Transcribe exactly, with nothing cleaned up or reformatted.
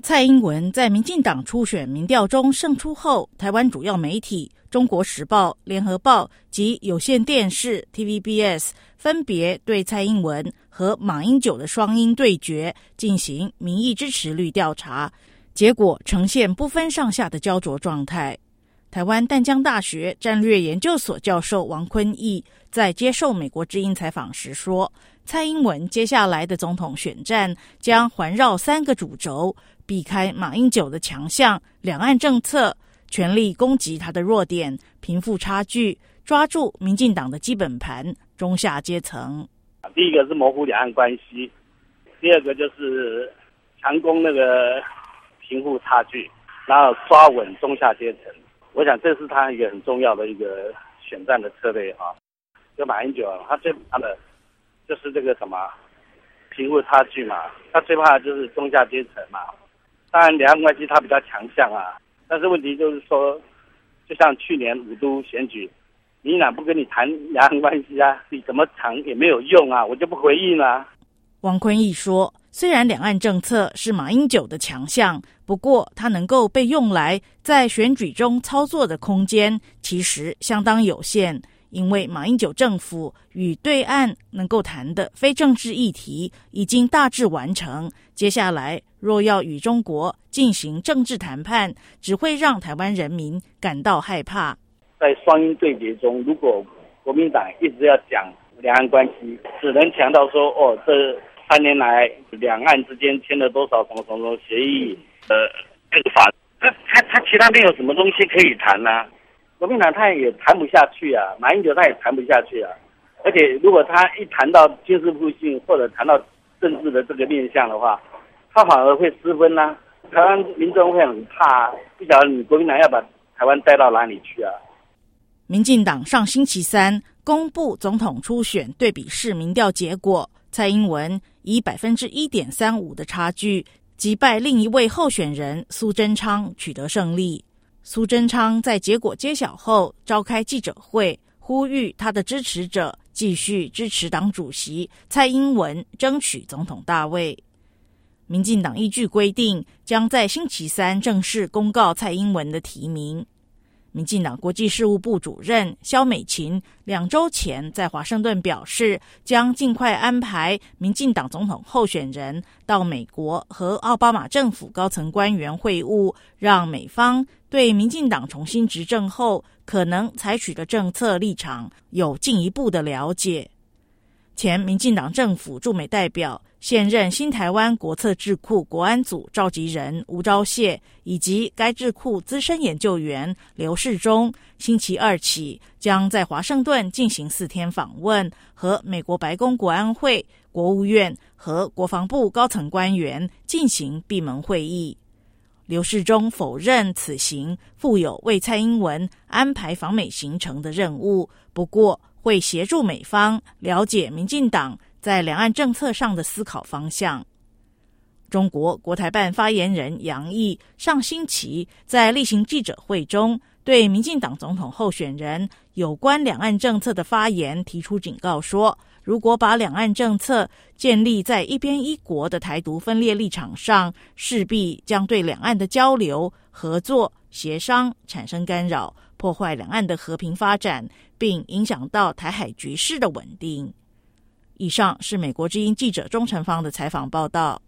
蔡英文在民进党初选民调中胜出后，台湾主要媒体中国时报、联合报及有线电视 T V B S 分别对蔡英文和马英九的双英对决进行民意支持率调查，结果呈现不分上下的焦灼状态。台湾淡江大学战略研究所教授王坤义在接受美国之音采访时说，蔡英文接下来的总统选战将环绕三个主轴，避开马英九的强项，两岸政策，全力攻击他的弱点，贫富差距，抓住民进党的基本盘，中下阶层。 第一个是模糊两岸关系，第二个就是强攻那个贫富差距，然后抓稳中下阶层。我想这是他一个很重要的一个选战的策略啊。就马英九，他最怕的就是这个什么贫富差距嘛，他最怕的就是中下阶层嘛。当然两岸关系他比较强项啊，但是问题就是说，就像去年五都选举，民进党不跟你谈两岸关系啊，你怎么谈也没有用啊，我就不回应啊。 王坤义说，虽然两岸政策是马英九的强项，不过它能够被用来在选举中操作的空间其实相当有限，因为马英九政府与对岸能够谈的非政治议题已经大致完成，接下来若要与中国进行政治谈判，只会让台湾人民感到害怕。 在双英对决中，如果国民党一直要讲两岸关系，只能强调说，哦，这三年来两岸之间签了多少什么什么协议，呃，这个法，他他他其他没有什么东西可以谈啊。国民党他也谈不下去啊，马英九他也谈不下去啊。而且如果他一谈到军事复兴或者谈到政治的这个面向的话，他反而会失分啊。台湾民众会很怕啊，不晓得你国民党要把台湾带到哪里去啊。 民进党上星期三公布总统初选对比式民调结果，蔡英文以 百分之一点三五 的差距击败另一位候选人苏贞昌，取得胜利。苏贞昌在结果揭晓后召开记者会，呼吁他的支持者继续支持党主席蔡英文争取总统大位。民进党依据规定，将在星期三正式公告蔡英文的提名。民进党国际事务部主任萧美琴两周前在华盛顿表示，将尽快安排民进党总统候选人到美国和奥巴马政府高层官员会晤，让美方对民进党重新执政后可能采取的政策立场有进一步的了解。前民进党政府驻美代表、现任新台湾国策智库国安组召集人吴钊燮，以及该智库资深研究员刘世忠，星期二起将在华盛顿进行四天访问，和美国白宫国安会、国务院和国防部高层官员进行闭门会议。刘世忠否认此行负有为蔡英文安排访美行程的任务，不过会协助美方了解民进党在两岸政策上的思考方向。中国国台办发言人杨毅上星期在例行记者会中对民进党总统候选人有关两岸政策的发言提出警告说，如果把两岸政策建立在一边一国的台独分裂立场上，势必将对两岸的交流、合作、协商产生干扰，破坏两岸的和平发展，并影响到台海局势的稳定。以上是美国之音记者钟成芳的采访报道。